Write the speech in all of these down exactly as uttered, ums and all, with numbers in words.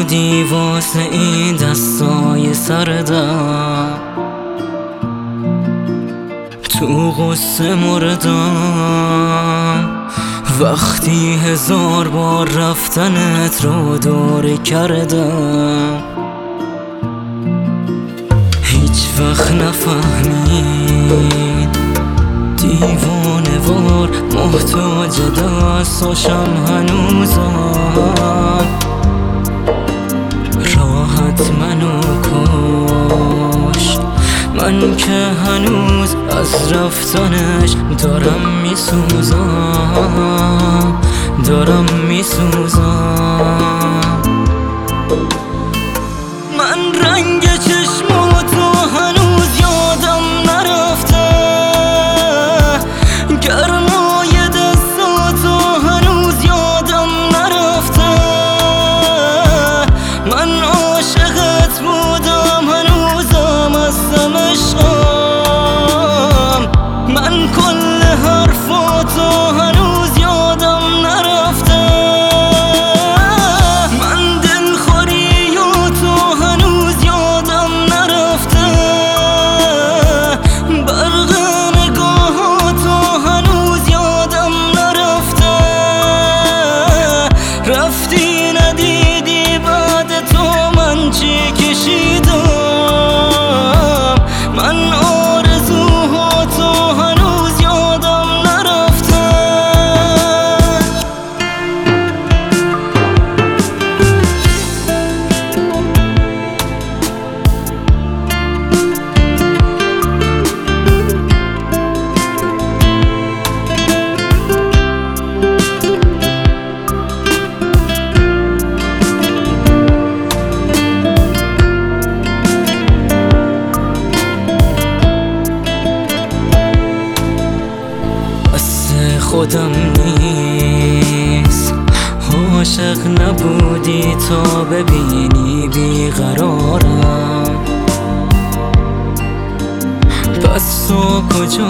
بودی واسه این دستای سردم، تو غصه مردم وقتی هزار بار رفتنت رو دوره کردم. هیچ وقت نفهمید دیوانه وار محتاج دستاشم هنوزم، راحت منو کشت من که هنوز از رفتنش دارم میسوزم، دارم میسوزم. من رنگ چشماتو هنوز یادم نرفته، گرمای دستاتو هنوز یادم نرفته. من عاشقت بودم هنوزم هستم عشقم، من کل حرفاتو هنوز یادم نرفته. من دلخوریاتو هنوز یادم نرفته، برق نگاهاتو هنوز یادم نرفته. رفتی ندیدی بعد تو من چی کشیدم، من آرزوهاتو هنوز یادم نرفته. خودم نیست عاشق نبودی تا ببینی بیقرارم، پس تو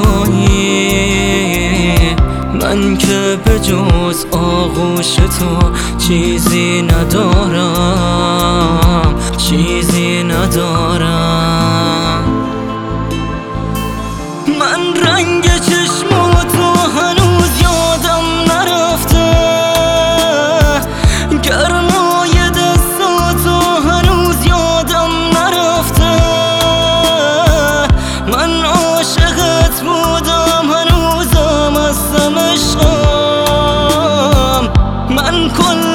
کجایی؟ من که به جز آغوش تو چیزی ندارم، چیزی ندارم. من رنگ چشماتو هنوز یادم نرفته، گرمای دستاتو هنوز یادم نرفته. من عاشقت بودم هنوزم هستم عشقم، من کل